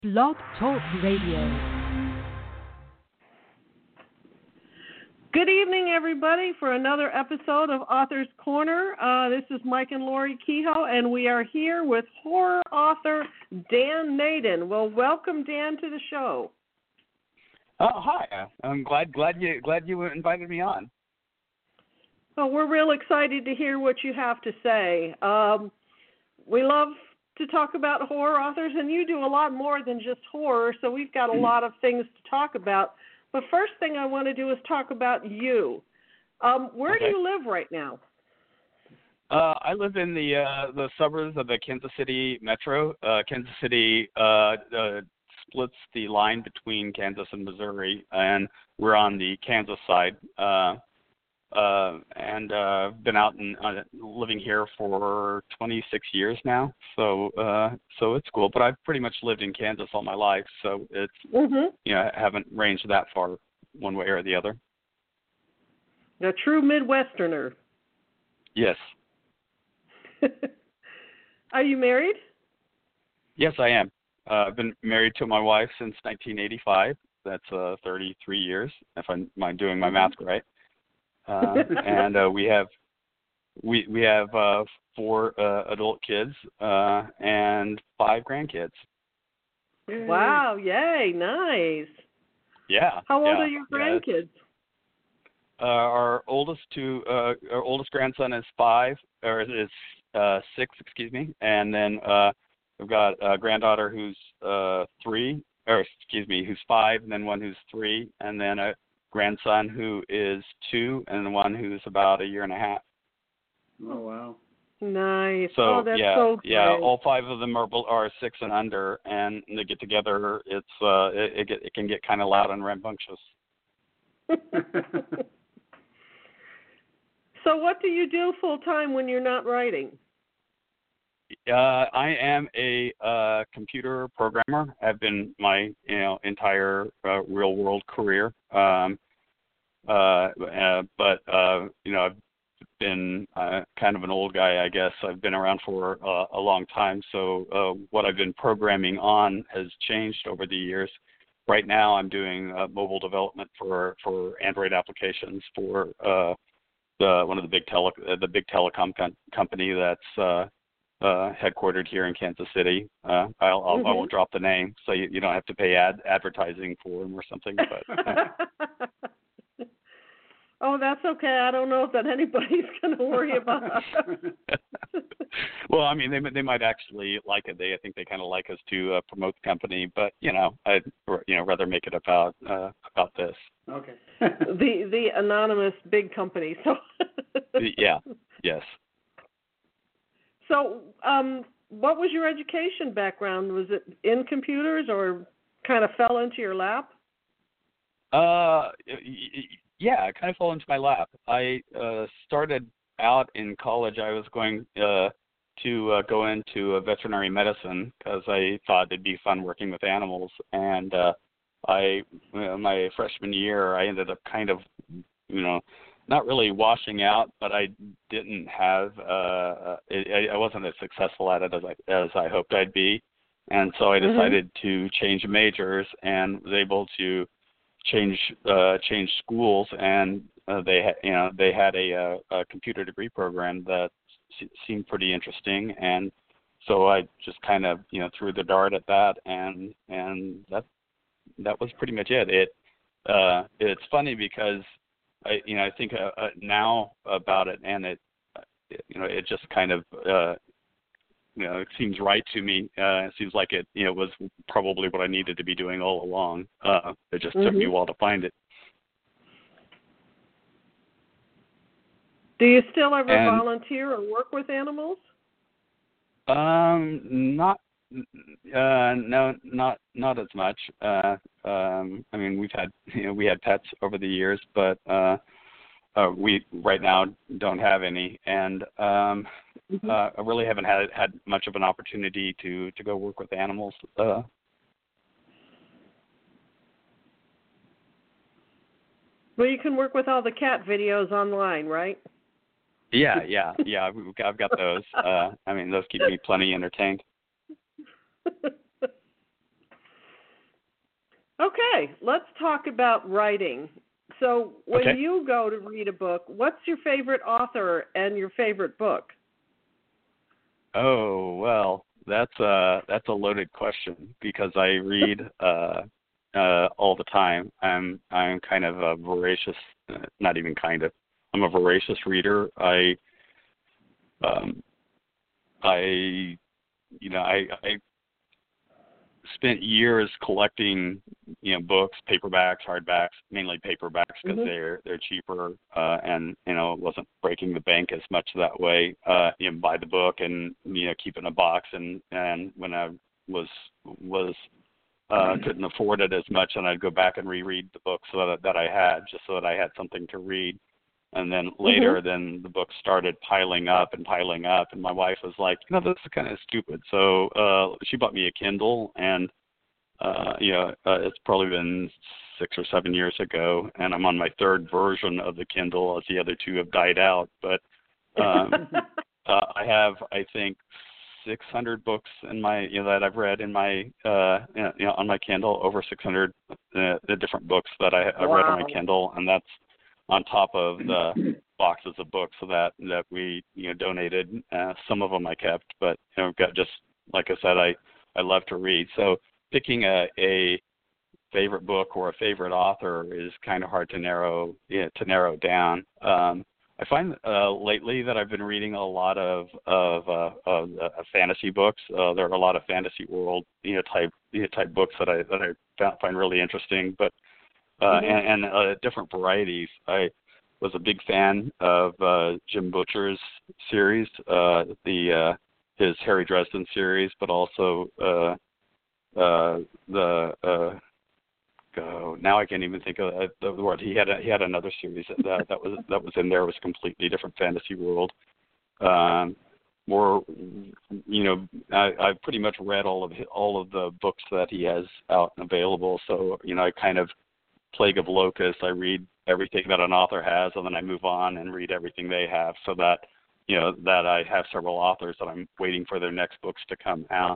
Blog Talk Radio. Good evening, everybody, for another episode of Author's Corner. This is Mike and Lori Kehoe, and we are here with horror author Dan Naden. Well, welcome, Dan, to the show. Hi. I'm glad you invited me on. Well, we're real excited to hear what you have to say. We love to talk about horror authors, and you do a lot more than just horror, so we've got a lot of things to talk about. But first thing I want to do is talk about you. Where do you live right now? I live in the suburbs of the Kansas City metro. Kansas City splits the line between Kansas and Missouri, and we're on the Kansas side. And been out and living here for 26 years now, so it's cool. But I've pretty much lived in Kansas all my life, so it's I haven't ranged that far one way or the other. A true Midwesterner. Yes. Are you married? Yes, I am. I've been married to my wife since 1985. That's 33 years, if I'm doing my math right. And we have 4 adult kids and 5 grandkids. Wow! Yay! Nice. Yeah. How old are your grandkids? Our oldest grandson is 5, or is 6, excuse me, and then we've got a granddaughter who's 3, who's 5, and then one who's 3, and then a grandson who is 2, and one who's about a year and a half. Oh wow! Nice. So that's so great. all 5 of them are 6 and under, and they get together. It can get kind of loud and rambunctious. So what do you do full time when you're not writing? I am a computer programmer. I've been my entire real world career. But I've been kind of an old guy, I guess. I've been around for a long time. So what I've been programming on has changed over the years. Right now, I'm doing mobile development for Android applications for one of the big telecom company that's headquartered here in Kansas City. I won't drop the name, so you don't have to pay advertising for them or something. But oh, that's okay. I don't know that anybody's going to worry about that. Well, I mean, they might actually like it. I think they kind of like us to promote the company, but I'd rather make it about this. Okay. the anonymous big company. So. Yeah. Yes. So, what was your education background? Was it in computers or kind of fell into your lap? Yeah, it kind of fell into my lap. I started out in college. I was going to go into veterinary medicine because I thought it'd be fun working with animals. And my freshman year, I ended up kind of, not really washing out, but I didn't have I wasn't as successful at it as I hoped I'd be, and so I decided to change majors and was able to change schools, and they had a computer degree program that seemed pretty interesting, and so I just kind of threw the dart at that, and that was pretty much it. It's funny because I think now about it, and it just kind of it seems right to me. It seems like it was probably what I needed to be doing all along. It just took me a while to find it. Do you still ever volunteer or work with animals? No, not as much. I mean, we had pets over the years, but we right now don't have any, and I really haven't had much of an opportunity to go work with animals. Well, you can work with all the cat videos online, right? Yeah. I've got those. I mean, those keep me plenty entertained. Okay, let's talk about writing. So when Okay. you go to read a book, what's your favorite author and your favorite book? Oh, well, that's a loaded question because I read all the time. I'm kind of a voracious, not even kind of. I'm a voracious reader. Um, I I spent years collecting, books, paperbacks, hardbacks, mainly paperbacks because they're cheaper, and it wasn't breaking the bank as much that way. Buy the book and keep it in a box, and when I was couldn't afford it as much, and I'd go back and reread the books that I had, just so that I had something to read. And then later, then the books started piling up, and my wife was like, this is kind of stupid. So she bought me a Kindle, and it's probably been 6 or 7 years ago, and I'm on my third version of the Kindle, as the other two have died out. But I have, I think, 600 books in my, that I've read in my, on my Kindle, over 600 the different books that I read on my Kindle, and that's on top of the boxes of books that we donated. Some of them I kept, but got just like I said, I love to read. So picking a favorite book or a favorite author is kind of hard to narrow down. I find lately that I've been reading a lot of fantasy books. There are a lot of fantasy world type books that I find really interesting, but and different varieties. I was a big fan of Jim Butcher's series, his Harry Dresden series, but also now I can't even think of the word. He had another series that was in there. It was a completely different fantasy world. More, I've pretty much read all of the books that he has out and available. So I kind of Plague of Locusts. I read everything that an author has, and then I move on and read everything they have, so that that I have several authors that I'm waiting for their next books to come out.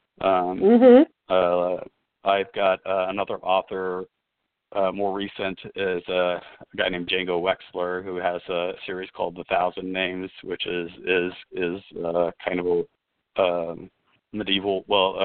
I've got another author, more recent, is a guy named Django Wexler, who has a series called The Thousand Names, which is kind of a medieval,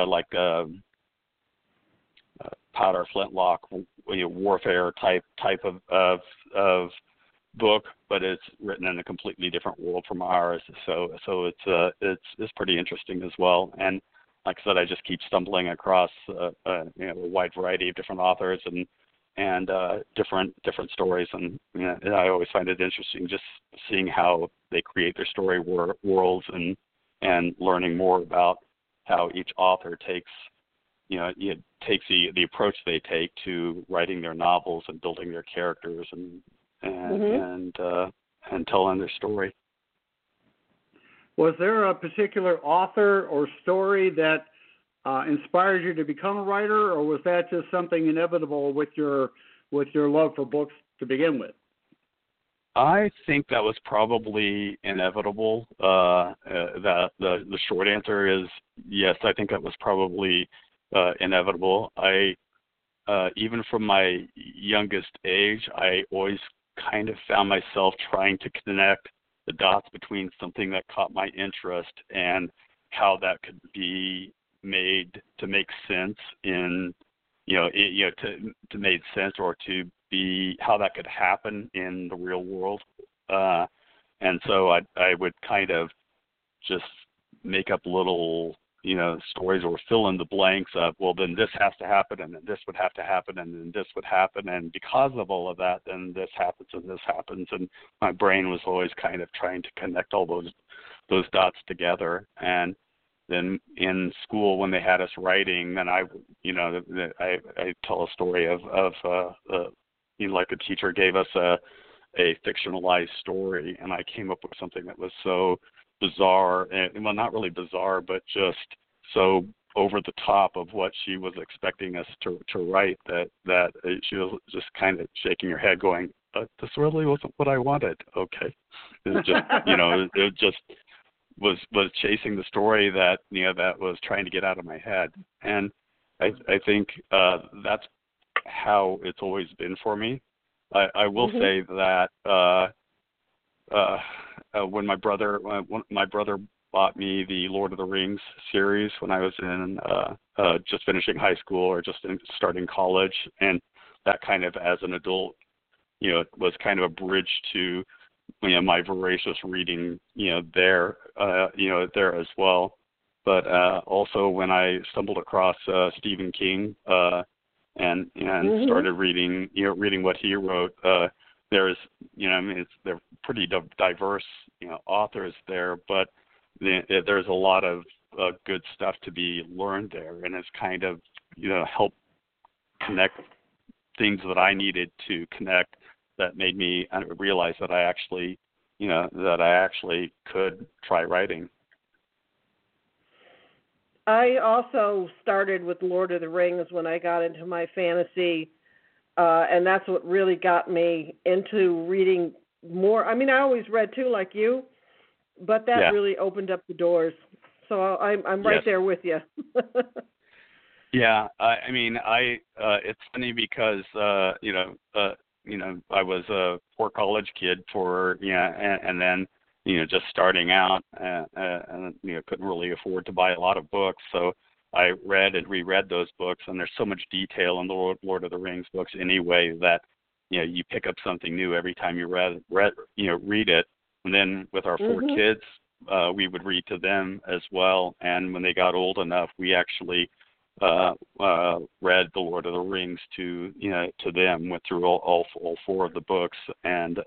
powder flintlock warfare type of book, but it's written in a completely different world from ours. So it's pretty interesting as well. And like I said, I just keep stumbling across a wide variety of different authors and different stories, and I always find it interesting just seeing how they create their story worlds and learning more about how each author takes the approach they take to writing their novels and building their characters and telling their story. Was there a particular author or story that inspired you to become a writer, or was that just something inevitable with your love for books to begin with? I think that was probably inevitable. The short answer is yes. I think that was probably inevitable. I even from my youngest age, I always kind of found myself trying to connect the dots between something that caught my interest and how that could be made to make sense to make sense, or to be how that could happen in the real world. And so I would kind of just make up little stories or fill in the blanks of, well, then this has to happen, and then this would have to happen, and then this would happen, and because of all of that, then this happens and this happens, and my brain was always kind of trying to connect all those dots together. And then in school, when they had us writing, then I tell a story of like a teacher gave us a fictionalized story, and I came up with something that was so bizarre, and well, not really bizarre, but just so over the top of what she was expecting us to write that she was just kind of shaking her head, going, "This really wasn't what I wanted." Okay, it just it just was chasing the story that that was trying to get out of my head, and I think that's how it's always been for me. I will Mm-hmm. say that when my brother bought me the Lord of the Rings series when I was in just finishing high school or just starting college, and that kind of as an adult, was kind of a bridge to my voracious reading, there as well. But also when I stumbled across Stephen King and Mm-hmm. started reading what he wrote, there's they're pretty diverse authors there, but there's a lot of good stuff to be learned there, and it's kind of helped connect things that I needed to connect, that made me realize that I actually could try writing. I also started with Lord of the Rings when I got into my fantasy, and that's what really got me into reading more. I mean, I always read too, like you, but that really opened up the doors. So I'm right there with you. Yeah, I mean, it's funny because I was a poor college kid and then just starting out, and couldn't really afford to buy a lot of books, so I read and reread those books, and there's so much detail in the Lord of the Rings books anyway that you pick up something new every time you read it. And then with our four kids, we would read to them as well, and when they got old enough, we actually read the Lord of the Rings to them, went through all four of the books, and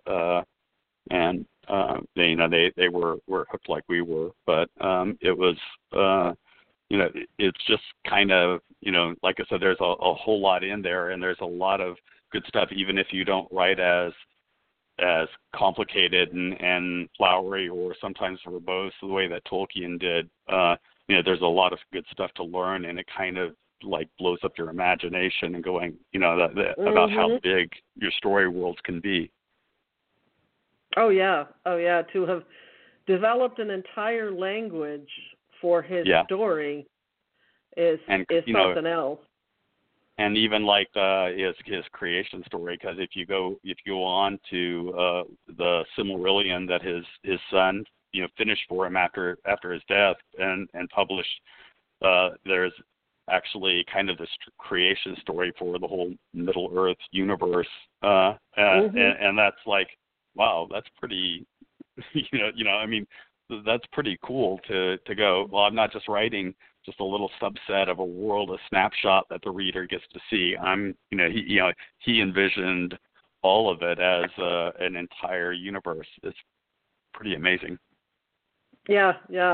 they were hooked like we were. But it was it's just kind of like I said, there's a whole lot in there, and there's a lot of good stuff, even if you don't write as complicated and flowery or sometimes verbose the way that Tolkien did. There's a lot of good stuff to learn, and it kind of like blows up your imagination and going, about how big your story worlds can be. Oh yeah. To have developed an entire language for his story is something else. And even like his creation story, because if you go on to the Silmarillion that his son finished for him after his death and published, there's actually kind of this creation story for the whole Middle Earth universe, and that's like, wow, that's pretty, I mean, that's pretty cool to go, well, I'm not just writing just a little subset of a world, a snapshot that the reader gets to see. He envisioned all of it as an entire universe. It's pretty amazing. Yeah.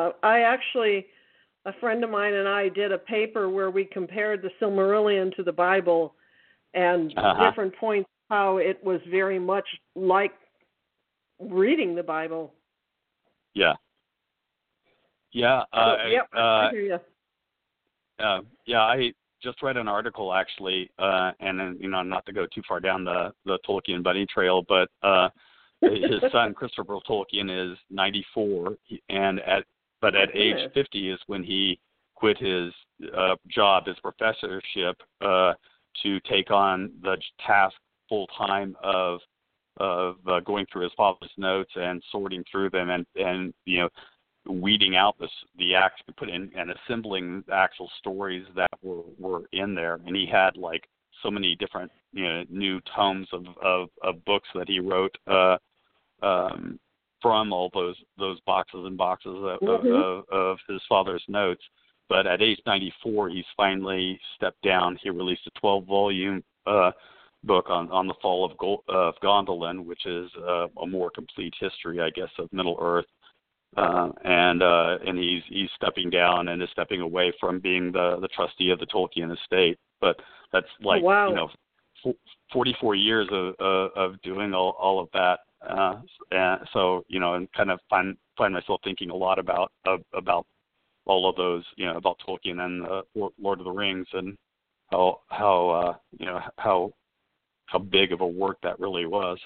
A friend of mine and I did a paper where we compared the Silmarillion to the Bible and different points, how it was very much like reading the Bible. Yeah. I hear you. I just read an article actually, and not to go too far down the Tolkien bunny trail, but his son Christopher Tolkien is 94, but at age 50 is when he quit his job, his professorship, to take on the task full time of going through his father's notes and sorting through them and weeding out put in and assembling the actual stories that were in there. And he had like so many different new tomes of books that he wrote from all those boxes and boxes of his father's notes. But at age 94, he's finally stepped down. He released a 12-volume book on the fall of Gondolin, which is a more complete history, I guess, of Middle Earth. And he's stepping down and is stepping away from being the trustee of the Tolkien estate. But that's like 44 years of doing all of that. And kind of find myself thinking a lot about all of those, about Tolkien and Lord of the Rings, and how big of a work that really was.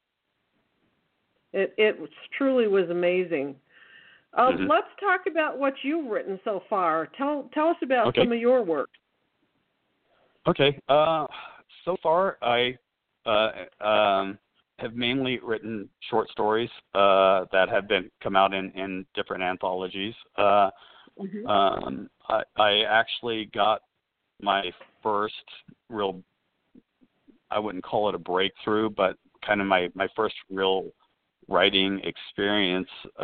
It truly was amazing. Let's talk about what you've written so far. Tell us about some of your work. Okay. So far, I have mainly written short stories that have come out in different anthologies. I actually got my first real, I wouldn't call it a breakthrough, but kind of my first real writing experience.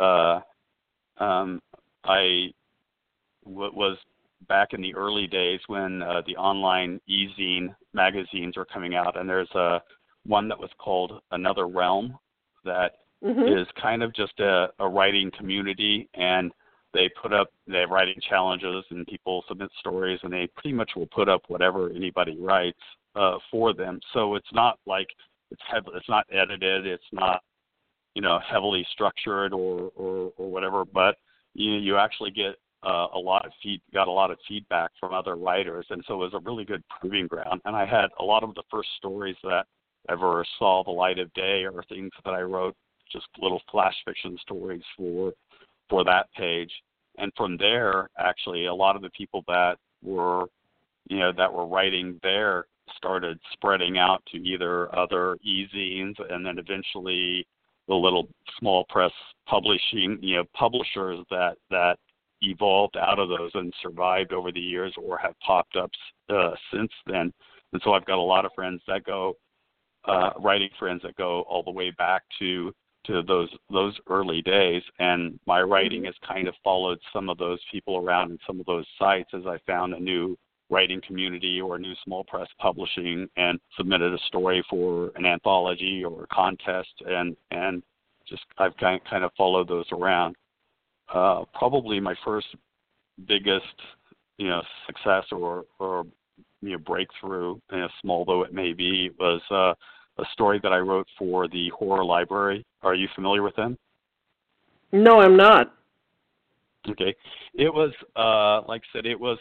I was back in the early days when the online e-zine magazines were coming out, and there's one that was called Another Realm that is kind of just a writing community, and they have writing challenges, and people submit stories, and they pretty much will put up whatever anybody writes for them. So it's not like it's not edited, it's not heavily structured or whatever, but you actually get got a lot of feedback from other writers, and so it was a really good proving ground. And I had a lot of the first stories that ever saw the light of day or things that I wrote, just little flash fiction stories for that page. And from there, actually, a lot of the people that were writing there started spreading out to either other e-zines, and then eventually the little small press publishing, publishers that evolved out of those and survived over the years or have popped up since then. And so I've got a lot of friends that go, writing friends that go all the way back to those early days, and my writing has kind of followed some of those people around in some of those sites as I found a new writing community or a new small press publishing and submitted a story for an anthology or a contest, and just I've kind of followed those around. Probably my first biggest success or breakthrough, small though it may be, was a story that I wrote for the Horror Library. Are you familiar with them? No, I'm not. Okay. It was, like I said, it was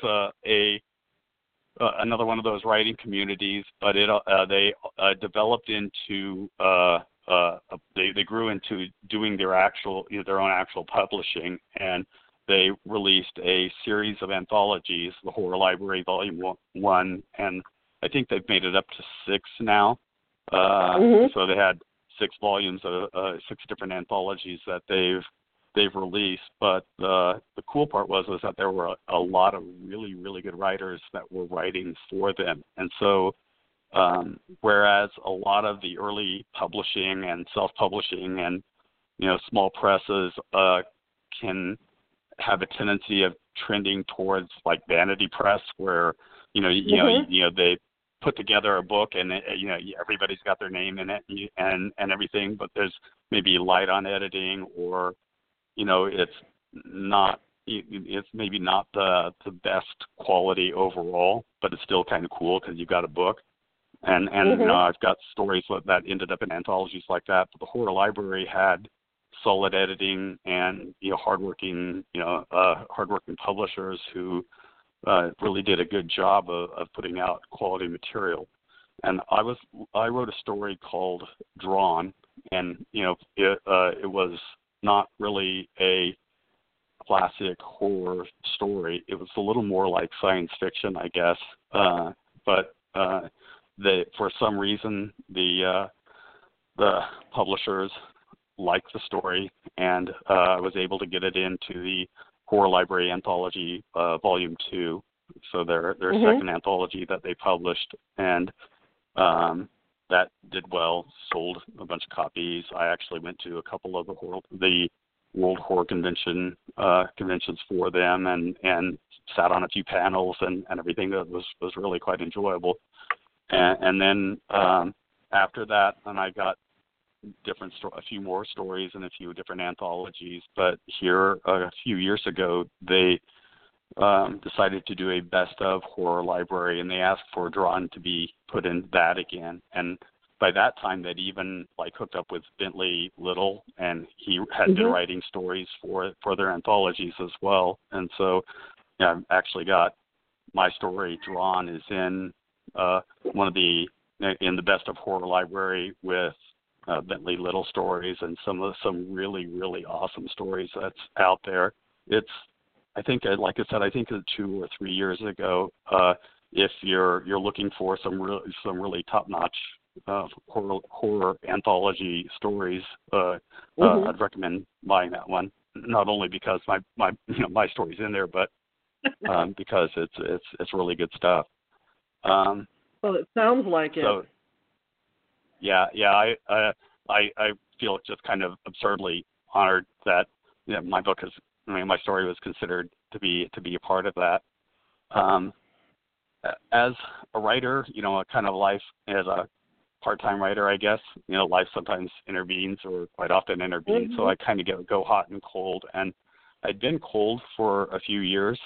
another one of those writing communities, but they developed into, they grew into doing their own actual publishing, and they released a series of anthologies, the Horror Library Volume 1, and I think they've made it up to 6 now. So they had 6 volumes of 6 different anthologies that they've released. But the cool part was that there were a lot of really, really good writers that were writing for them. And so whereas a lot of the early publishing and self-publishing and small presses can have a tendency of trending towards like vanity press, where they put together a book and everybody's got their name in it and everything, but there's maybe light on editing, or it's maybe not the best quality overall, but it's still kind of cool because you've got a book. And I've got stories that ended up in anthologies like that. But the Horror Library had solid editing and hardworking publishers who really did a good job of putting out quality material. And I wrote a story called Drawn, and it was not really a classic horror story. It was a little more like science fiction, I guess. But for some reason the publishers liked the story, and I was able to get it into the Horror Library Anthology Volume 2, so their second anthology that they published, and that did well, sold a bunch of copies. I actually went to a couple of the World Horror conventions for them, and sat on a few panels and everything. That was really quite enjoyable. And then after that, and I got a few more stories and a few different anthologies. But here, a few years ago, they decided to do a best of Horror Library, and they asked for Drawn to be put in that again. And by that time, they'd even hooked up with Bentley Little, and he had been writing stories for their anthologies as well. And so, I've actually got my story Drawn is in in the best of Horror Library with Bentley Little stories and some really, really awesome stories that's out there. I think 2 or 3 years ago, if you're looking for some really top-notch horror anthology stories, I'd recommend buying that one. Not only because my story's in there, but because it's really good stuff. Well, it sounds like so, it. Yeah. I feel just kind of absurdly honored that my book my story was considered to be a part of that. As a writer, a kind of life as a part-time writer, I guess, life sometimes intervenes, or quite often intervenes. So I kind of go hot and cold, and I'd been cold for a few years.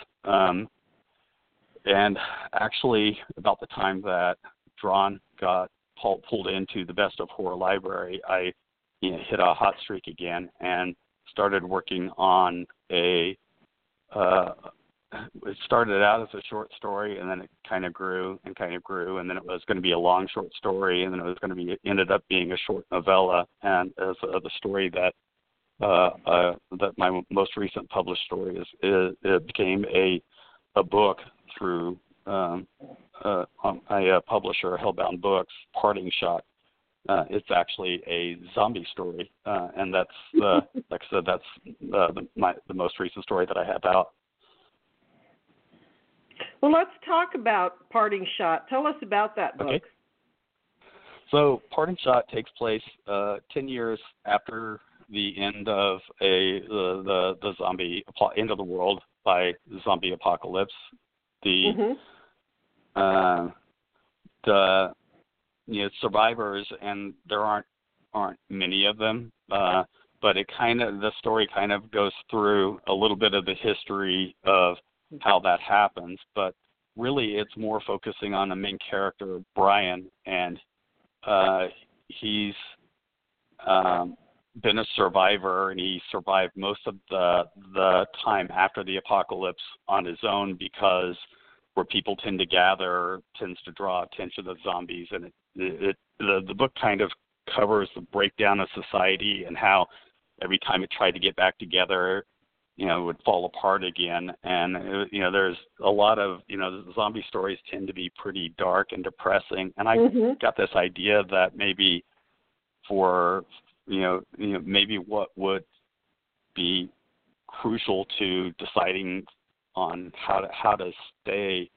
And actually, about the time that Drawn got pulled into the Best of Horror library, I hit a hot streak again and started working on it started out as a short story, and then it kind of grew, and then it was going to be a long short story, and then it ended up being a short novella, and as the story that my most recent published story it became a book through my publisher, Hellbound Books, Parting Shot. It's actually a zombie story, and that's like I said, that's the most recent story that I have out. Well, let's talk about Parting Shot. Tell us about that book. Okay. So Parting Shot takes place 10 years after the end of the zombie end of the world by zombie apocalypse. The survivors, and there aren't many of them, but the story kind of goes through a little bit of the history of how that happens, but really it's more focusing on the main character, Brian, and he's been a survivor, and he survived most of the time after the apocalypse on his own, because where people tend to gather tends to draw attention to zombies, and the book kind of covers the breakdown of society and how every time it tried to get back together, it would fall apart again. And there's a lot of zombie stories tend to be pretty dark and depressing, and I got this idea that maybe for maybe what would be crucial to deciding on how to stay.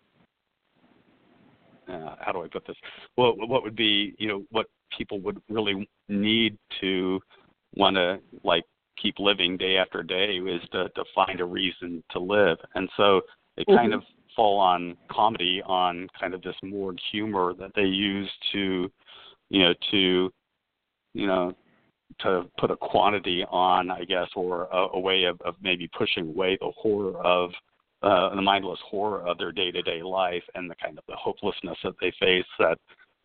How do I put this? Well, what would be what people would really need to want to keep living day after day is to find a reason to live, and so they kind of fall on comedy, on kind of this morgue humor that they use to put a quantity on, I guess, or a way of maybe pushing away the horror of the mindless horror of their day-to-day life, and the kind of the hopelessness that they face, that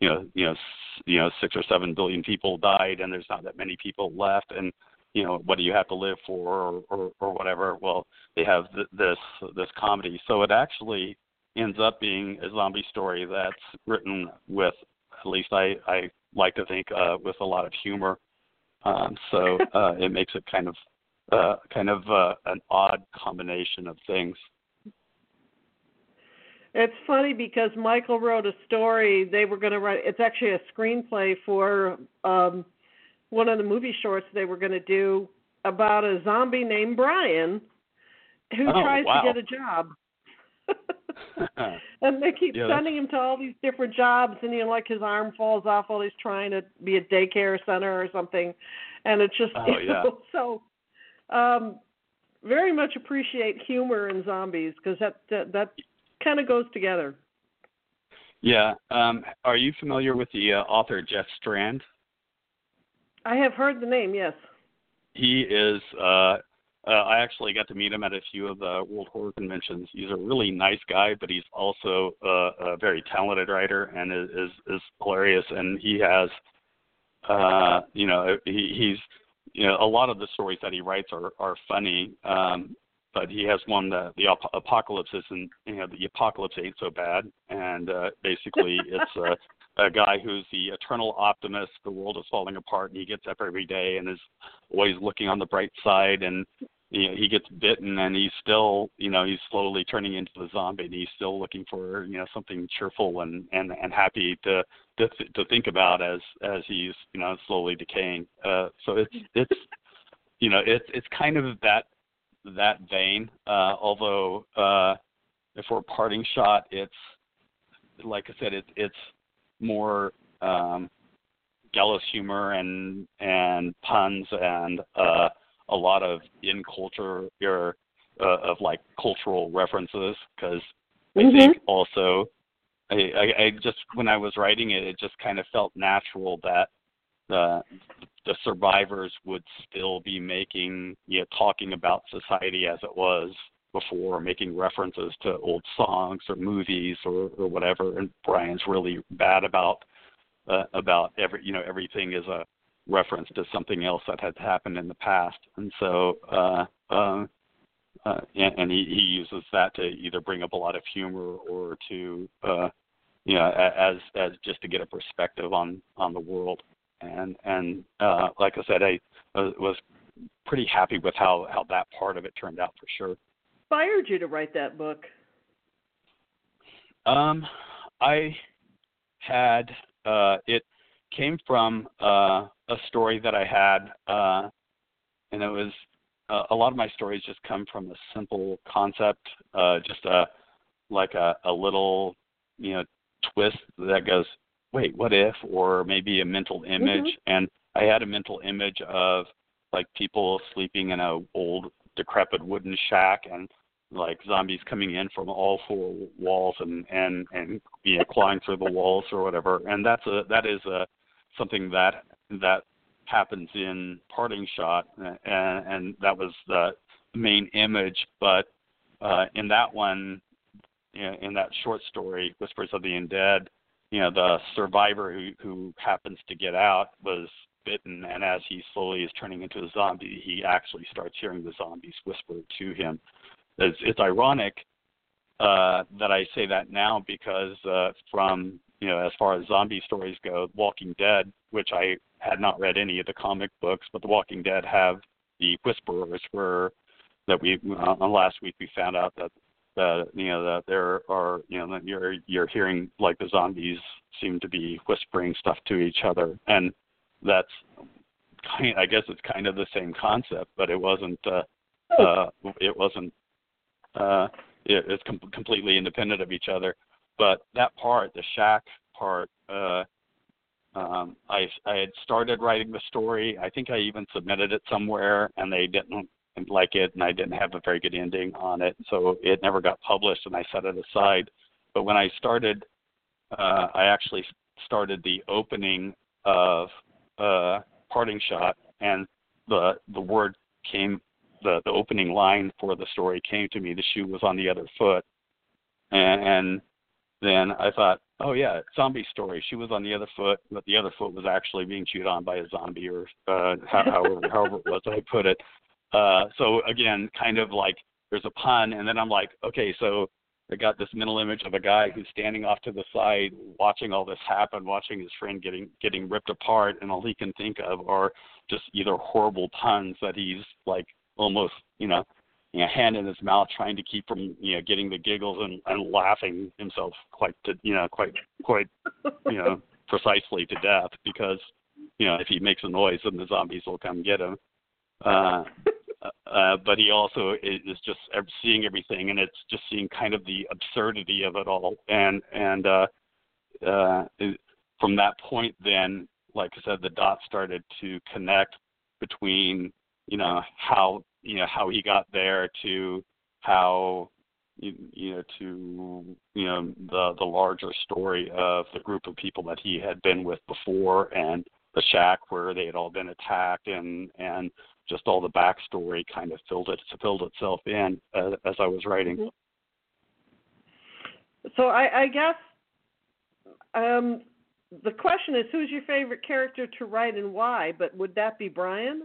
6 or 7 billion people died and there's not that many people left, and what do you have to live for, or whatever. Well, they have this comedy, so it actually ends up being a zombie story that's written with, at least I like to think, with a lot of humor. So it makes it kind of an odd combination of things. It's funny because Michael wrote a story they were going to write. It's actually a screenplay for one of the movie shorts they were going to do about a zombie named Brian who tries to get a job. And they keep sending him to all these different jobs, and his arm falls off while he's trying to be a daycare center or something. And it's just so very much appreciate humor in zombies, because that kind of goes together. Yeah. Are you familiar with the author Jeff Strand? I have heard the name, yes. He is, I actually got to meet him at a few of the World Horror Conventions. He's a really nice guy, but he's also a very talented writer, and is hilarious. And he has, he's a lot of the stories that he writes are funny, but he has one that the apocalypse isn't, the apocalypse ain't so bad, and basically it's a guy who's the eternal optimist. The world is falling apart, and he gets up every day and is always looking on the bright side, and he gets bitten, and he's still, he's slowly turning into the zombie, and he's still looking for, something cheerful and happy to think about as he's, slowly decaying. So it's it's kind of that vein. Although if we're parting shot, it's like I said, it's more gallows humor and puns and a lot of in culture of like cultural references, because I think also I just, when I was writing it, it just kind of felt natural that the survivors would still be making, talking about society as it was before, making references to old songs or movies or whatever. And Brian's really bad about everything is a reference to something else that had happened in the past. And so and he uses that to either bring up a lot of humor or to as just to get a perspective on the world. And like I said, I was pretty happy with how that part of it turned out, for sure. Inspired you to write that book? I had it came from a story that I had, and it was a lot of my stories just come from a simple concept, just a little twist that goes, wait, what if, or maybe a mental image. And I had a mental image of like people sleeping in a old decrepit wooden shack, and like zombies coming in from all four walls and clawing through the walls or whatever. And that is something that happens in Parting Shot, and that was the main image. But in that one, in that short story, Whispers of the Undead, the survivor who happens to get out was bitten, and as he slowly is turning into a zombie, he actually starts hearing the zombies whisper to him. It's ironic that I say that now, because from as far as zombie stories go, Walking Dead, which I had not read any of the comic books, but The Walking Dead have the Whisperers, that we on last week we found out that that there are that you're hearing like the zombies seem to be whispering stuff to each other, and that's I guess it's kind of the same concept, but it wasn't it's completely independent of each other. But that part, the shack part, I had started writing the story. I think I even submitted it somewhere, and they didn't like it, and I didn't have a very good ending on it, so it never got published, and I set it aside. But when I started, I actually started the opening of Parting Shot, and the word came. The opening line for the story came to me. The shoe was on the other foot, and then I thought, oh yeah, zombie story. She was on the other foot, but the other foot was actually being chewed on by a zombie, or however it was I put it. So again, kind of like there's a pun, and then I'm like, okay, so I got this mental image of a guy who's standing off to the side, watching all this happen, watching his friend getting ripped apart, and all he can think of are just either horrible puns that he's like almost, hand in his mouth, trying to keep from, getting the giggles and laughing himself quite precisely to death, because, if he makes a noise, then the zombies will come get him. But he also is just seeing everything, and it's just seeing kind of the absurdity of it all. And from that point, then, like I said, the dots started to connect between, how he got there, to how, to, the larger story of the group of people that he had been with before, and the shack where they had all been attacked, and just all the backstory kind of filled itself in as I was writing. So I guess the question is, who's your favorite character to write and why? But would that be Brian?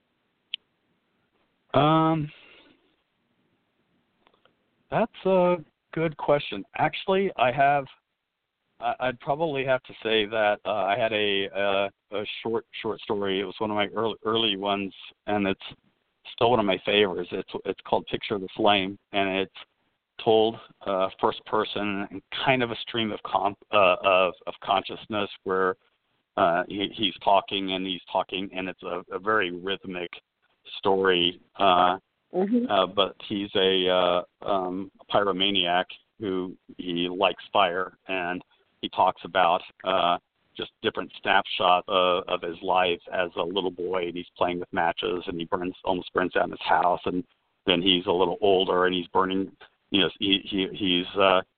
That's a good question. Actually, I'd probably have to say that I had a short story. It was one of my early ones, and it's still one of my favorites. It's called Picture of the Flame, and it's told first person and kind of a stream of consciousness where he's talking, and it's a very rhythmic story. But he's a pyromaniac who he likes fire, and he talks about just different snapshots of his life as a little boy, and he's playing with matches, and he almost burns down his house, and then he's a little older, and he's burning, he's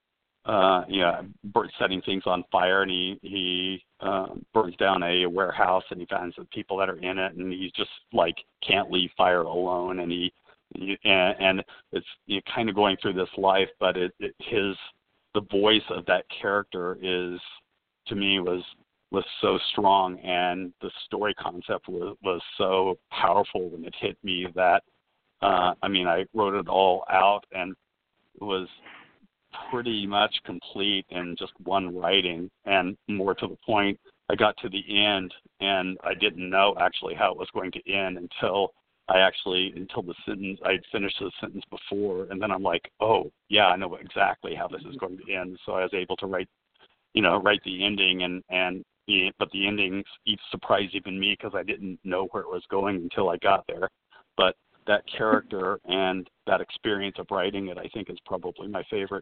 setting things on fire, and he burns down a warehouse, and he finds the people that are in it, and he's just like can't leave fire alone, and and it's kind of going through this life, but the voice of that character is, to me, was so strong, and the story concept was so powerful when it hit me that I wrote it all out, and it was pretty much complete in just one writing, and more to the point, I got to the end, and I didn't know actually how it was going to end until the sentence, I'd finished the sentence before, and then I'm like, oh, yeah, I know exactly how this is going to end. So I was able to write the ending, but the ending surprised even me because I didn't know where it was going until I got there. But that character and that experience of writing it, I think, is probably my favorite.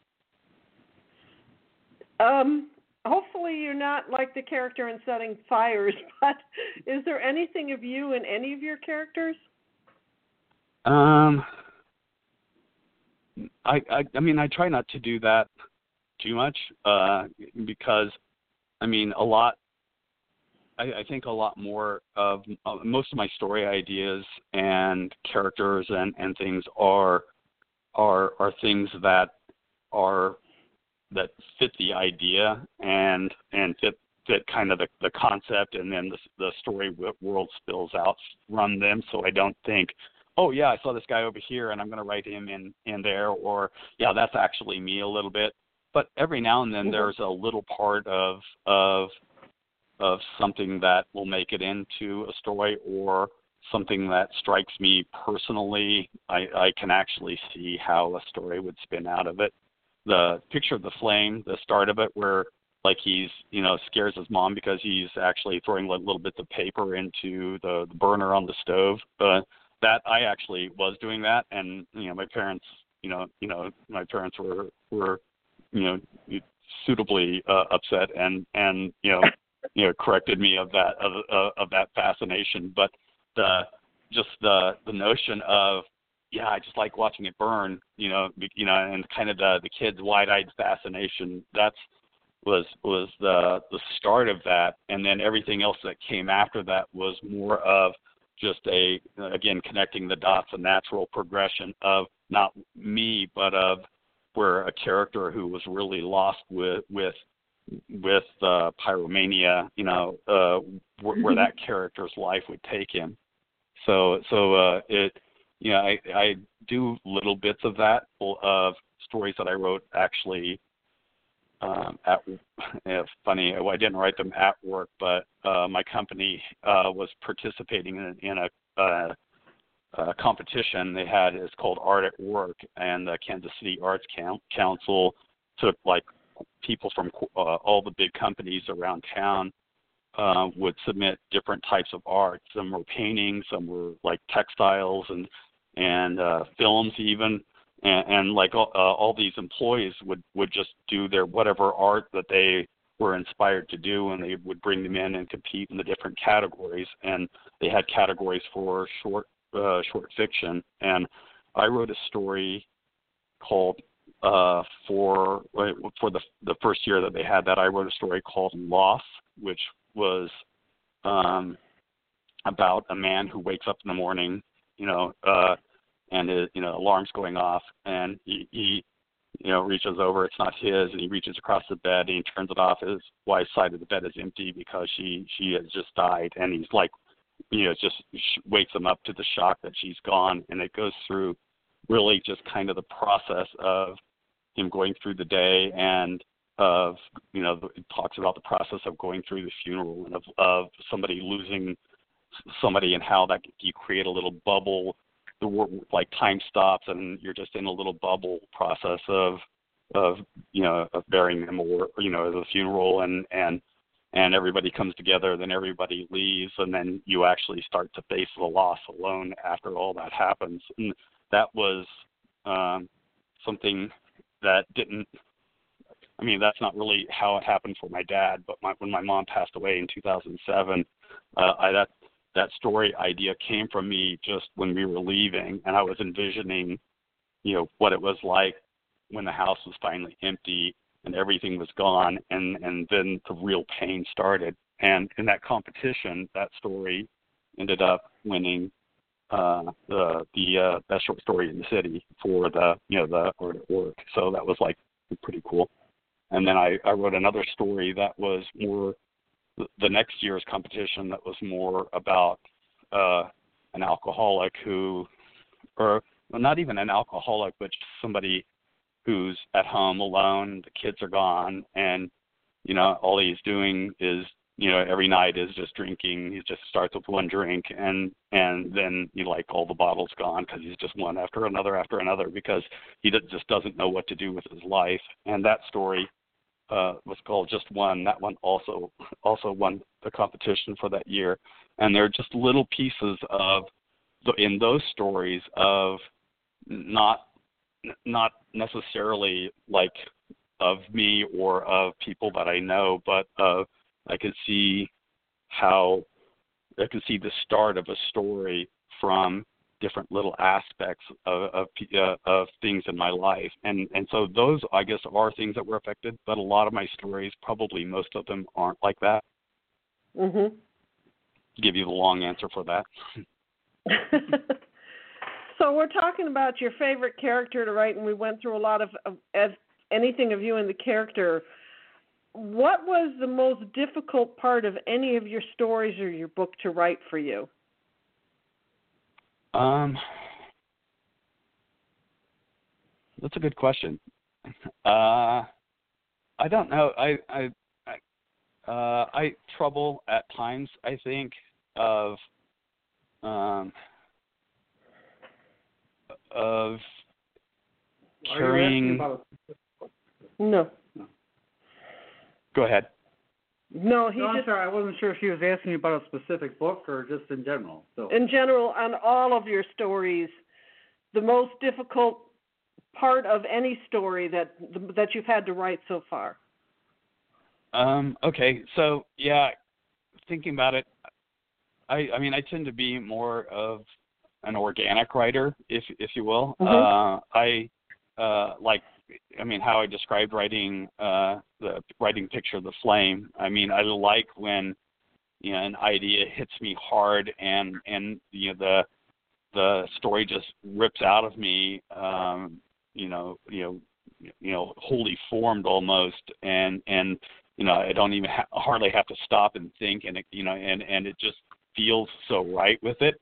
Hopefully you're not like the character in Setting Fires, but is there anything of you in any of your characters? I try not to do that too much because, I think a lot more of most of my story ideas and characters and things are things that fit the idea and fit kind of the concept, and then the story world spills out from them. So I don't think, oh yeah, I saw this guy over here and I'm going to write him in there, or yeah, that's actually me a little bit. But every now and then there's a little part of something that will make it into a story, or something that strikes me personally. I can actually see how a story would spin out of it. The Picture of the Flame, the start of it, where like he's, scares his mom because he's actually throwing little bits of paper into the burner on the stove. That I actually was doing that, and my parents, were suitably upset and corrected me of that fascination. But the notion of, yeah, I just like watching it burn, and kind of the kid's wide-eyed fascination. Was the start of that, and then everything else that came after that was more of just again connecting the dots, a natural progression of not me, but of where a character who was really lost with pyromania, where that character's life would take him. So I do little bits of that, of stories that I wrote actually funny, I didn't write them at work, but my company was participating in a competition they had. It's called Art at Work, and the Kansas City Arts Council took like people from all the big companies around town would submit different types of art. Some were paintings, some were like textiles and films even, and like all these employees would just do their whatever art that they were inspired to do, and they would bring them in and compete in the different categories. And they had categories for short fiction, and I wrote a story called for the first year that they had that, I wrote a story called Loss, which was about a man who wakes up in the morning, and his alarm's going off, and he reaches over, it's not his, and he reaches across the bed and he turns it off. His wife's side of the bed is empty because she has just died, and he's like, just wakes him up to the shock that she's gone. And it goes through really just kind of the process of him going through the day, and of it talks about the process of going through the funeral, and of somebody losing somebody and how that you create a little bubble, like time stops and you're just in a little bubble process of of burying them or as a funeral and everybody comes together, then everybody leaves, and then you actually start to face the loss alone after all that happens. And that was something that didn't. I mean, that's not really how it happened for my dad, but when my mom passed away in 2007, that story idea came from me just when we were leaving, and I was envisioning, what it was like when the house was finally empty and everything was gone, and then the real pain started. And in that competition, that story ended up winning the best short story in the city for the Art at Work. So that was like pretty cool. And then I wrote another story that was more the next year's competition that was more about an alcoholic or not even an alcoholic, but just somebody who's at home alone, the kids are gone, and, all he's doing is, every night is just drinking. He just starts with one drink, and then, all the bottles gone because he's just one after another because he just doesn't know what to do with his life. And that story was called Just One. That one also won the competition for that year. And they're just little pieces in those stories of not necessarily like of me or of people that I know, but I could see the start of a story from different little aspects of things in my life, and so those, I guess, are things that were affected. But a lot of my stories, probably most of them, aren't like that. Mhm. Give you the long answer for that. So we're talking about your favorite character to write, and we went through a lot of anything of you in the character. What was the most difficult part of any of your stories or your book to write for you? That's a good question. I don't know. I trouble at times, I think, of carrying. No. Go ahead. No, I'm sorry. I wasn't sure if she was asking you about a specific book or just in general. So. In general, on all of your stories, the most difficult part of any story that you've had to write so far. Okay. So yeah, thinking about it, I mean, I tend to be more of an organic writer, if you will. Mm-hmm. How I described writing the writing Picture of the Flame. I mean, I like when an idea hits me hard and the story just rips out of me, wholly formed almost, and I don't even hardly have to stop and think, and it just feels so right with it.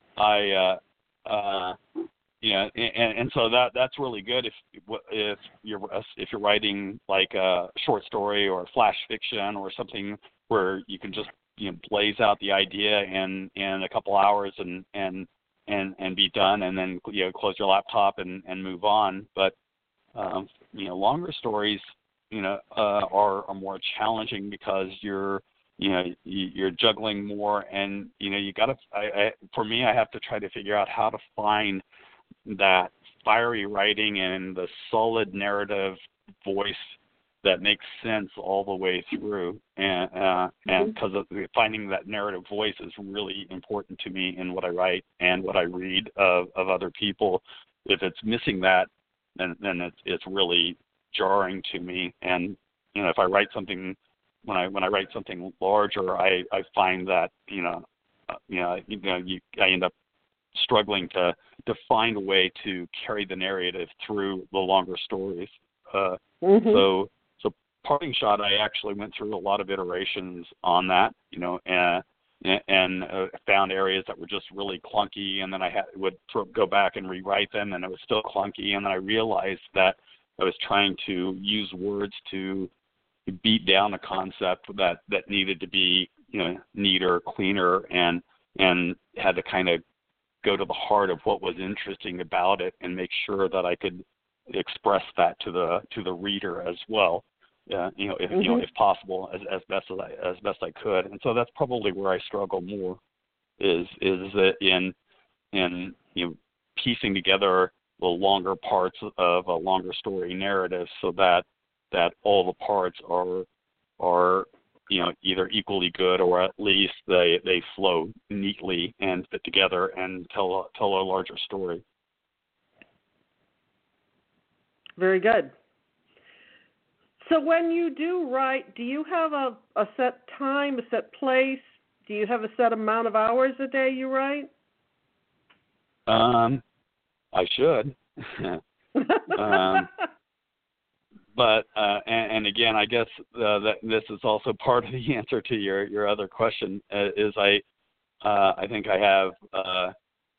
So that's really good if you're writing like a short story or flash fiction or something where you can just blaze out the idea in a couple hours and be done, and then close your laptop and move on. But longer stories are more challenging because you're juggling more, and you gotta. For me, I have to try to figure out how to find that fiery writing and the solid narrative voice that makes sense all the way through, and because finding that narrative voice is really important to me in what I write and what I read of other people. If it's missing that, then it's really jarring to me. And if I write something, when I write something larger, I find that I end up struggling to find a way to carry the narrative through the longer stories. So Parting Shot, I actually went through a lot of iterations on that, and found areas that were just really clunky, and then I would go back and rewrite them, and it was still clunky, and then I realized that I was trying to use words to beat down a concept that needed to be neater, cleaner, and and had to kind of go to the heart of what was interesting about it and make sure that I could express that to the reader as well. If possible, as best I could. And so that's probably where I struggle more, is that in piecing together the longer parts of a longer story narrative, so that all the parts are either equally good, or at least they flow neatly and fit together and tell a larger story. Very good. So when you do write, do you have a set time, a set place? Do you have a set amount of hours a day you write? I should. But again, I guess that this is also part of the answer to your other question. Is I think I have.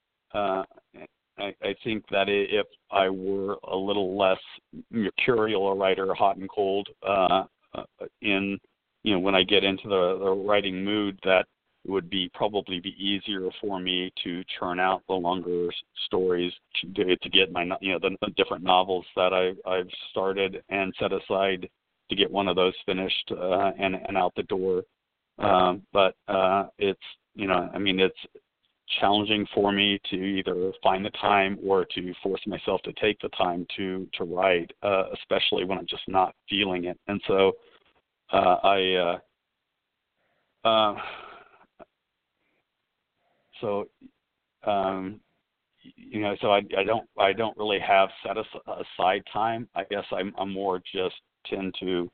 I think that if I were a little less mercurial a writer, hot and cold, when I get into the writing mood, that would probably be easier for me to churn out the longer stories to get my the different novels that I've started and set aside to get one of those finished and out the door. But it's it's challenging for me to either find the time or to force myself to take the time to write, especially when I'm just not feeling it. And so I don't really have set aside time. I guess I'm more just tend to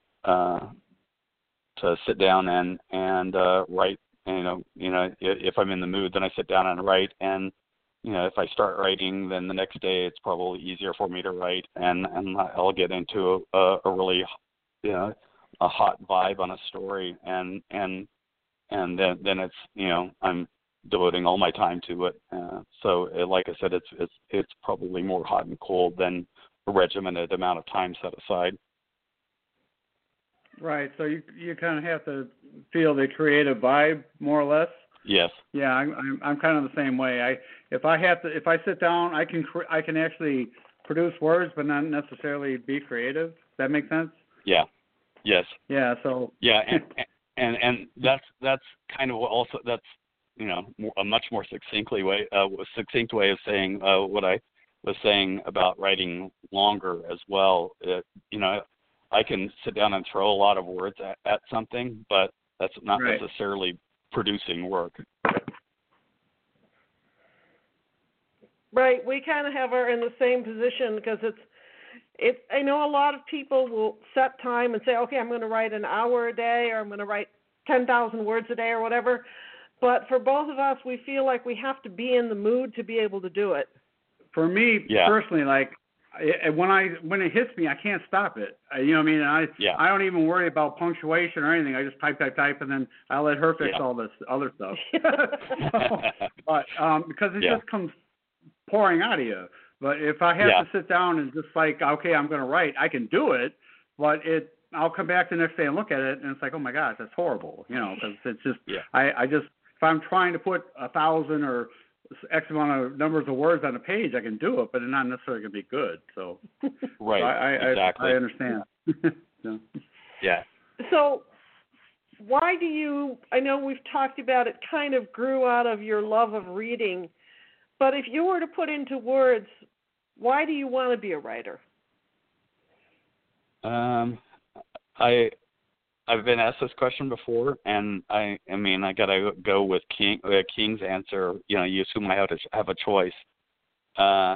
sit down and write. If I'm in the mood, then I sit down and write. And if I start writing, then the next day it's probably easier for me to write, and I'll get into a really a hot vibe on a story, and then it's I'm devoting all my time to it. So like I said, it's probably more hot and cold than a regimented amount of time set aside. Right. So you kind of have to feel the creative vibe, more or less. Yes. Yeah, I'm kind of the same way. If I sit down, I can actually produce words, but not necessarily be creative. Does that make sense? Yeah. Yes. Yeah. So. Yeah, and that's kind of also that's a much more succinct way of saying what I was saying about writing longer as well. I can sit down and throw a lot of words at something, but that's not necessarily producing work. Right. We kind of are in the same position, because I know a lot of people will set time and say, okay, I'm going to write an hour a day, or I'm going to write 10,000 words a day, or whatever. But for both of us, we feel like we have to be in the mood to be able to do it. For me, personally, when it hits me, I can't stop it. You know what I mean? I don't even worry about punctuation or anything. I just type, and then I let her fix all this other stuff. But because it just comes pouring out of you. But if I have to sit down and just okay, I'm going to write, I can do it. But I'll come back the next day and look at it, and it's like, oh my gosh, that's horrible. Because it's just I just, if I'm trying to put 1,000 or X amount of numbers of words on a page, I can do it, but it's not necessarily going to be good. So, exactly. I understand. Yeah. So, why do you? I know we've talked about it. Kind of grew out of your love of reading, but if you were to put into words, why do you want to be a writer? I've been asked this question before, and I mean, I gotta go with King's answer. You assume I have a choice. I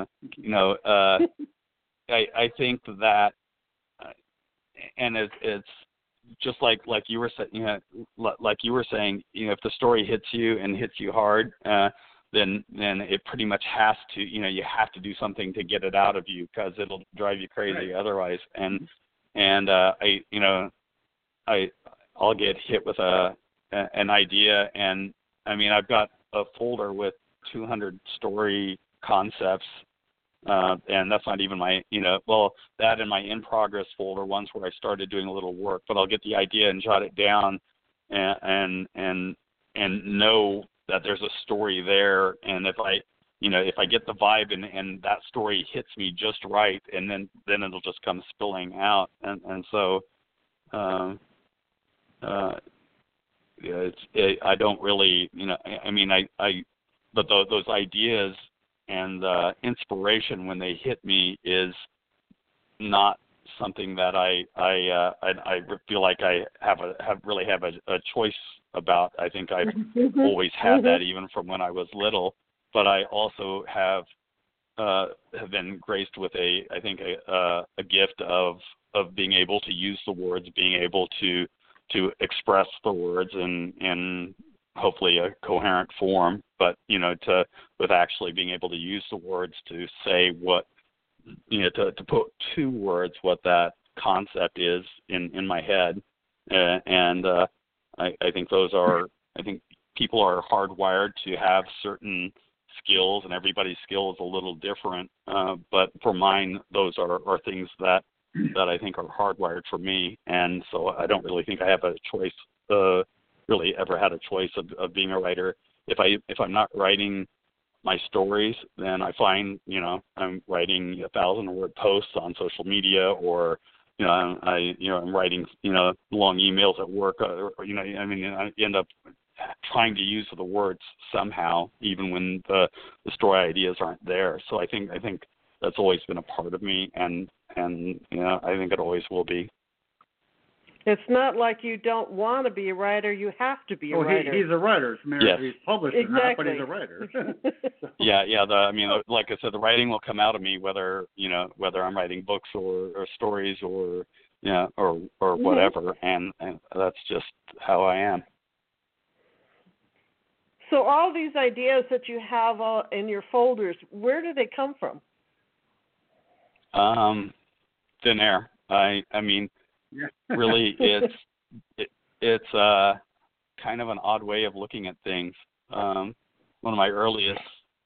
think that, and it's just like you were saying. Like you were saying, if the story hits you and hits you hard, then it pretty much has to. You have to do something to get it out of you, because it'll drive you crazy otherwise. And I'll get hit with an idea, and I mean, I've got a folder with 200 story concepts, and that's not even my that and my in progress folder, ones where I started doing a little work. But I'll get the idea and jot it down, and know that there's a story there, and if I get the vibe and that story hits me just right, and then it'll just come spilling out, and so I don't really, but those ideas and inspiration when they hit me is not something that I feel like I have a choice about. I think I've always had that even from when I was little, but I also have been graced with a gift of being able to use the words, being able to express the words in hopefully a coherent form, but with actually being able to use the words to say what, to put to words what that concept is in my head, and I think people are hardwired to have certain skills, and everybody's skill is a little different, but for mine, those are things that I think are hardwired for me, and so I don't really think I have a choice, really ever had a choice of being a writer. If I'm not writing my stories, then I find, I'm writing 1,000-word posts on social media, or, I'm writing, long emails at work, or I end up trying to use the words somehow, even when the story ideas aren't there. So I think that's always been a part of me, and I think it always will be. It's not like you don't want to be a writer. You have to be a writer. He's a writer. Yes. He's published or not, but he's a writer. Yeah. Like I said, the writing will come out of me, whether I'm writing books or stories or whatever, and that's just how I am. So all these ideas that you have in your folders, where do they come from? Thin air. Really, it's kind of an odd way of looking at things. One of my earliest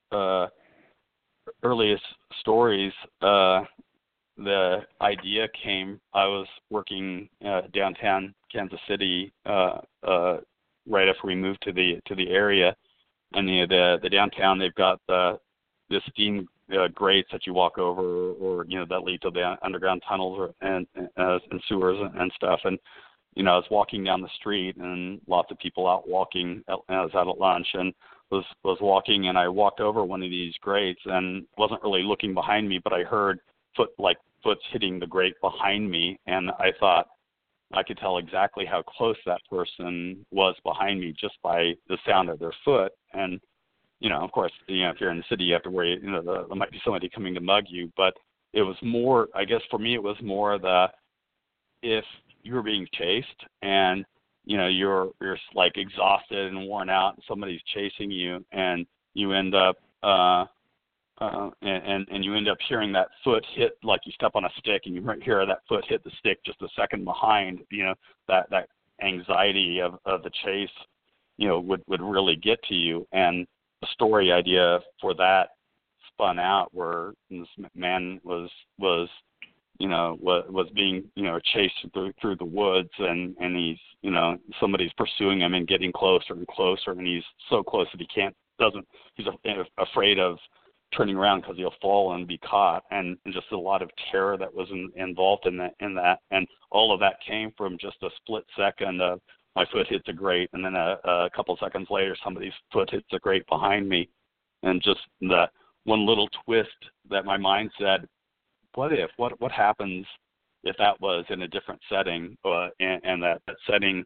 stories, the idea came. I was working downtown Kansas City right after we moved to the area, and the downtown, they've got the steam grates that you walk over, or that lead to the underground tunnels and sewers and stuff. And I was walking down the street, and lots of people out walking. I was out at lunch and was walking, and I walked over one of these grates and wasn't really looking behind me, but I heard foot's hitting the grate behind me, and I thought I could tell exactly how close that person was behind me just by the sound of their foot. And of course, if you're in the city, you have to worry, there might be somebody coming to mug you. But it was more, I guess for me, it was more if you were being chased and, you're like exhausted and worn out, and somebody's chasing you, and you end up, and you end up hearing that foot hit, like you step on a stick, and you hear that foot hit the stick just a second behind, that anxiety of the chase, would really get to you. And the story idea for that spun out where this man was being chased through the woods, and he's somebody's pursuing him and getting closer and closer, and he's so close that he's afraid of turning around because he'll fall and be caught, and just a lot of terror that was involved in that, and all of that came from just a split second of my foot hits a grate, and then a couple seconds later, somebody's foot hits a grate behind me, and just that one little twist that my mind said, what happens if that was in a different setting, and that setting,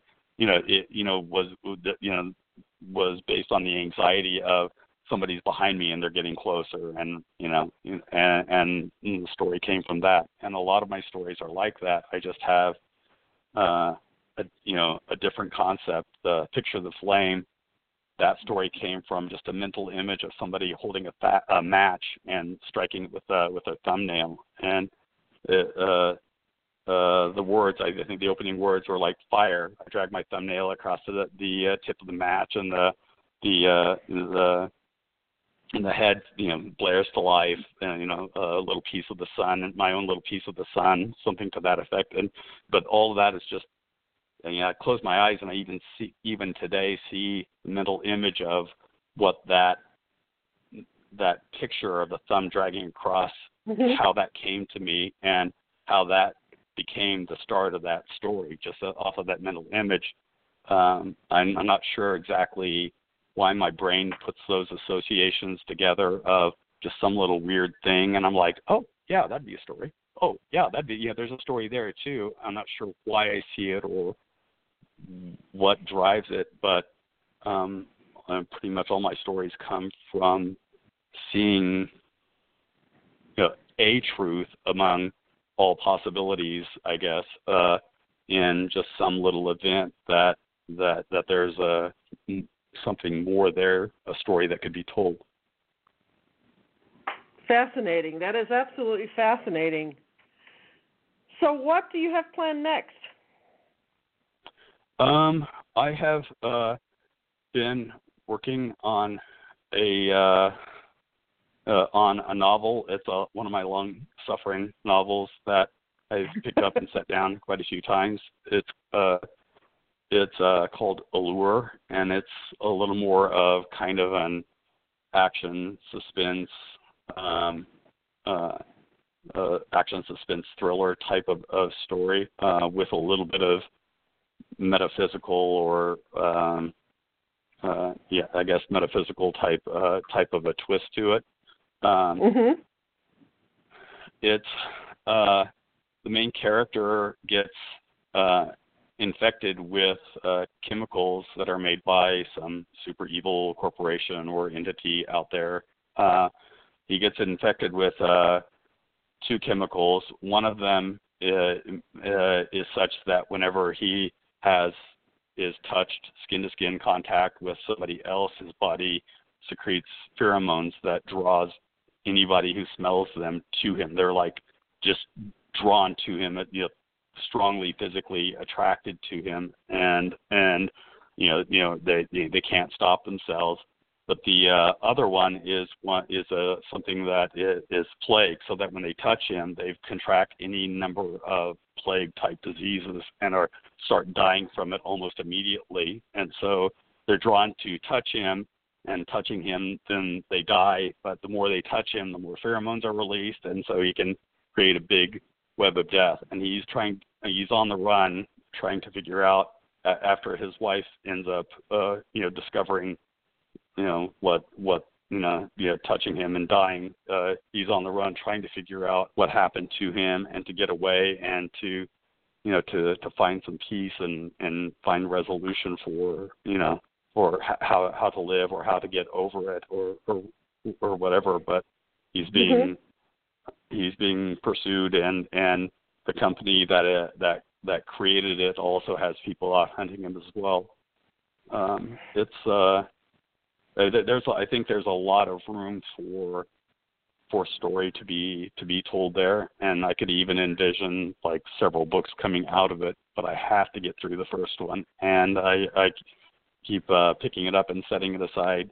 was based on the anxiety of somebody's behind me and they're getting closer, and and the story came from that. And a lot of my stories are like that. I just have a different concept. The Picture the Flame, that story came from just a mental image of somebody holding a match and striking it with a thumbnail. And the words, I think the opening words were like fire. I dragged my thumbnail across the tip of the match, and the head, blares to life, and a little piece of the sun, and my own little piece of the sun, something to that effect. But all of that is just I close my eyes and I even today see the mental image of what that picture of the thumb dragging across, how that came to me and how that became the start of that story, just off of that mental image. I'm not sure exactly why my brain puts those associations together of just some little weird thing, and I'm like, oh, yeah, that'd be a story. Oh, yeah, there's a story there too. I'm not sure why I see it or what drives it, but pretty much all my stories come from seeing a truth among all possibilities, I guess, in just some little event that there's something more there, a story that could be told. Fascinating. That is absolutely fascinating. So what do you have planned next? I have been working on a novel. It's one of my long-suffering novels that I've picked up and set down quite a few times. It's called Allure, and it's a little more of kind of an action suspense thriller type of story with a little bit of metaphysical or I guess metaphysical type of a twist to it. It's the main character gets infected with chemicals that are made by some super evil corporation or entity out there. He gets infected with two chemicals. One of them is such that whenever he is touched skin-to-skin contact with somebody else, his body secretes pheromones that draws anybody who smells them to him. They're like just drawn to him, strongly physically attracted to him, and they can't stop themselves. But the other one is something that is plague, so that when they touch him, they contract any number of plague-type diseases and start dying from it almost immediately. And so they're drawn to touch him, and touching him, then they die. But the more they touch him, the more pheromones are released, and so he can create a big web of death. And he's on the run, trying to figure out after his wife ends up, discovering what touching him and dying. He's on the run trying to figure out what happened to him and to get away and to find some peace and find resolution for how to live or how to get over it or whatever. But he's being pursued, and the company that created it also has people out hunting him as well. I think there's a lot of room for story to be told there, and I could even envision like several books coming out of it. But I have to get through the first one, and I keep picking it up and setting it aside.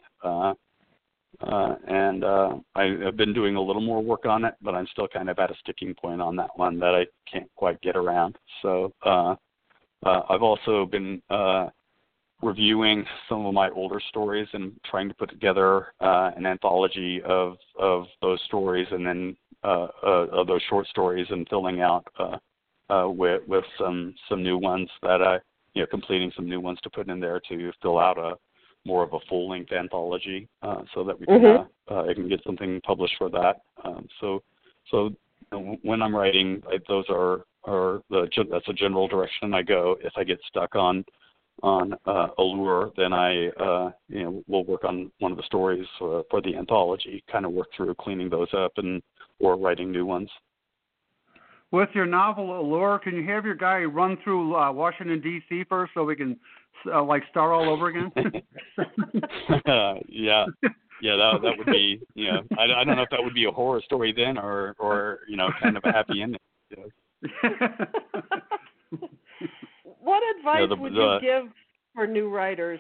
And I've been doing a little more work on it, but I'm still kind of at a sticking point on that one that I can't quite get around. So I've also been reviewing some of my older stories and trying to put together an anthology of those stories, and then of those short stories, and filling out with some new ones that completing some new ones to put in there to fill out more of a full-length anthology, so that we can I can get something published for that. So when I'm writing, those that's a general direction I go. If I get stuck on Allure, then we'll work on one of the stories for the anthology, kind of work through cleaning those up or writing new ones. With your novel Allure, can you have your guy run through Washington, D.C. first so we can start all over again? Yeah, that would be, I don't know if that would be a horror story then or kind of a happy ending. What advice would you give for new writers?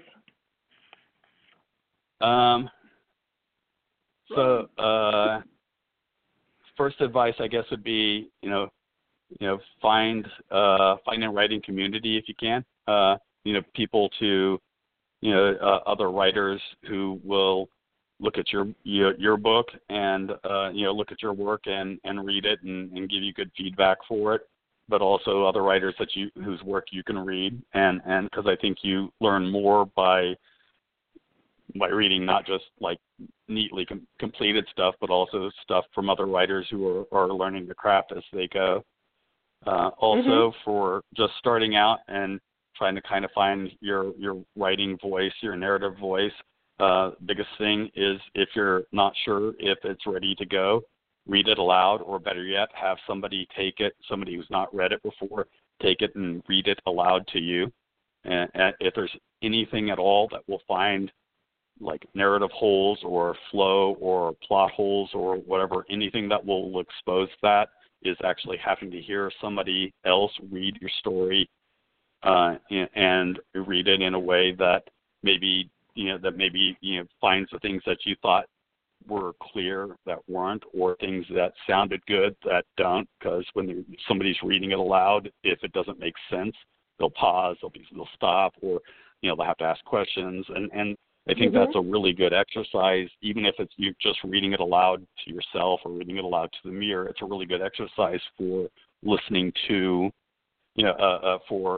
First advice, I guess, would be, find a writing community if you can. people to, other writers who will look at your book and, look at your work and read it and give you good feedback for it, but also other writers whose work you can read. And because I think you learn more by reading not just like neatly completed stuff, but also stuff from other writers who are learning the craft as they go. Also, for just starting out and trying to kind of find your writing voice, your narrative voice, biggest thing is if you're not sure if it's ready to go, read it aloud, or better yet, have somebody take it, somebody who's not read it before, take it and read it aloud to you. And if there's anything at all that will find like narrative holes or flow or plot holes or whatever, anything that will expose that is actually having to hear somebody else read your story and read it in a way that maybe finds the things that you thought were clear that weren't, or things that sounded good that don't, because when somebody's reading it aloud, if it doesn't make sense, they'll pause, they'll stop, or they'll have to ask questions, and I think that's a really good exercise. Even if it's you just reading it aloud to yourself or reading it aloud to the mirror, it's a really good exercise for listening to, for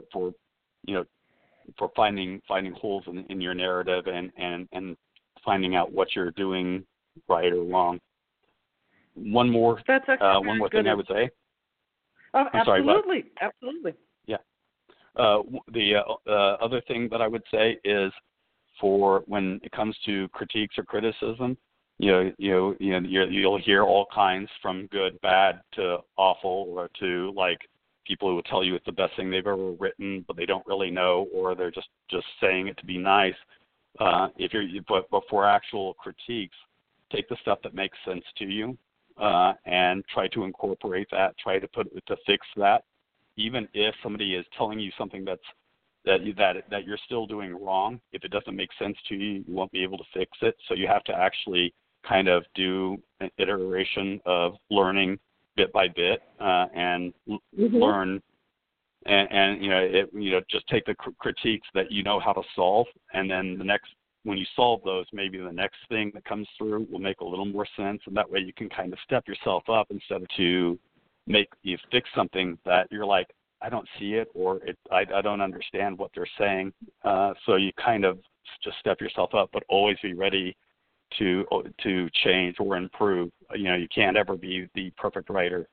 finding holes in your narrative and finding out what you're doing right or wrong. One more thing I would say. Oh, absolutely. Yeah. The other thing that I would say is, for when it comes to critiques or criticism, you'll hear all kinds, from good, bad to awful, or to like people who will tell you it's the best thing they've ever written, but they don't really know, or they're just saying it to be nice. But for actual critiques, take the stuff that makes sense to you and try to incorporate that. Try to fix that, even if somebody is telling you something that you're still doing wrong. If it doesn't make sense to you, you won't be able to fix it. So you have to actually kind of do an iteration of learning bit by bit and learn and just take the critiques that you know how to solve, and then when you solve those, maybe the next thing that comes through will make a little more sense, and that way you can kind of step yourself up instead of to make you fix something that you're like, I don't see it, or I don't understand what they're saying. So you kind of just step yourself up, but always be ready to change or improve. You can't ever be the perfect writer.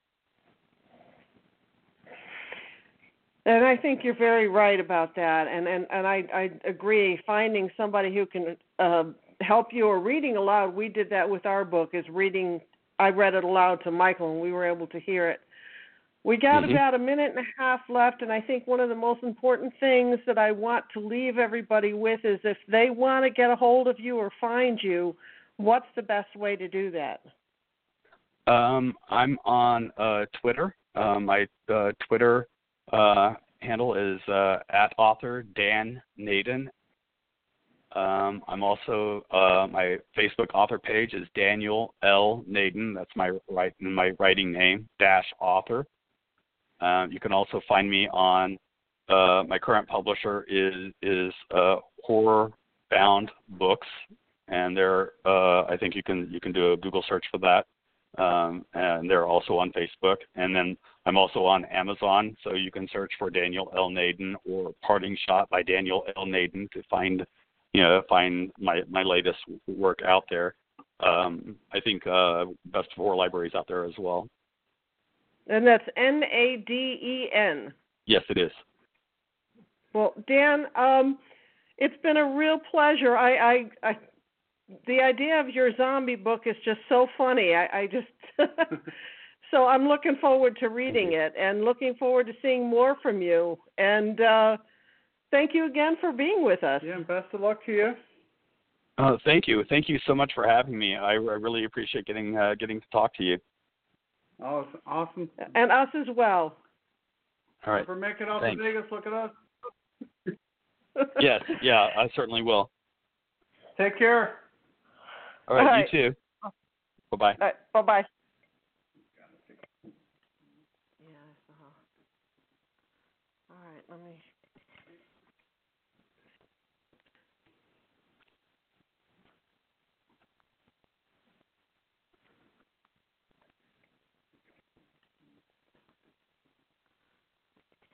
And I think you're very right about that. And I agree. Finding somebody who can help you, or reading aloud. We did that with our book. I read it aloud to Michael, and we were able to hear it. We got about a minute and a half left, and I think one of the most important things that I want to leave everybody with is, if they want to get a hold of you or find you, what's the best way to do that? I'm on Twitter. My Twitter handle is at author Dan Naden. I'm also my Facebook author page is Daniel L. Naden. That's my writing name --author. You can also find me on my current publisher is Horror Bound Books, and I think you can do a Google search for that, and they're also on Facebook. And then I'm also on Amazon, so you can search for Daniel L. Naden or Parting Shot by Daniel L. Naden to find my latest work out there. I think Best of Horror Libraries out there as well. And that's Naden. Yes, it is. Well, Dan, it's been a real pleasure. The idea of your zombie book is just so funny. I just so I'm looking forward to reading it and looking forward to seeing more from you. And thank you again for being with us. Yeah, and best of luck to you. Thank you. Thank you so much for having me. I really appreciate getting to talk to you. Oh, awesome. And us as well. All right. If we're making out to Vegas, look at us. Yes, yeah, I certainly will. Take care. All right, you too. Bye-bye. All right, bye-bye. All right, let me